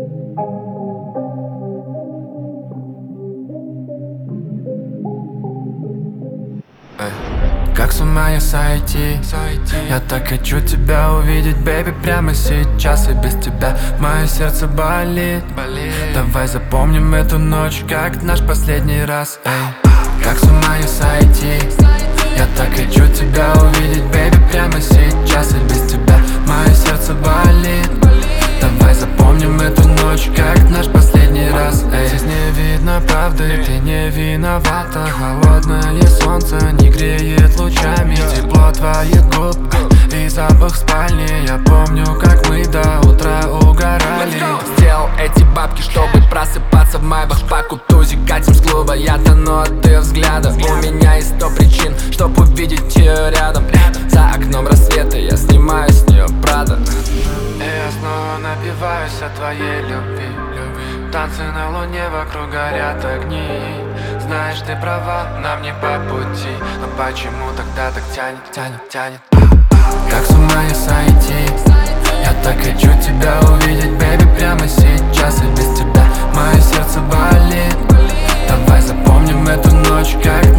Как с ума не сойти? Я так хочу тебя увидеть, бэйби, прямо сейчас. И без тебя мое сердце болит. Давай запомним эту ночь, как наш последний раз. Как с ума не сойти? Я так хочу тебя увидеть, бэйби, прямо сейчас. И без тебя мое сердце болит. Давай запомним эту ночь, как наш последний раз. Здесь не видно правды, ты не виновата. Холодное солнце не греет лучами тепло твоих губ и запах спальни. Я помню, как мы до утра угорали. Сделал эти бабки, чтобы просыпаться в майбах. По кутузе катим с клуба, я тону от ее взгляда. У меня есть 100 причин, чтоб увидеть ее рядом. За окном рассвета, я снимаю с нее Прада. И я снова напиваюсь о твоей любви. Танцы на луне, вокруг горят огни. Знаешь, ты права, нам не по пути. Но почему тогда так тянет? Как с ума не сойти? Я так хочу тебя увидеть, бэйби, прямо сейчас. И без тебя мое сердце болит. Давай запомним эту ночь, как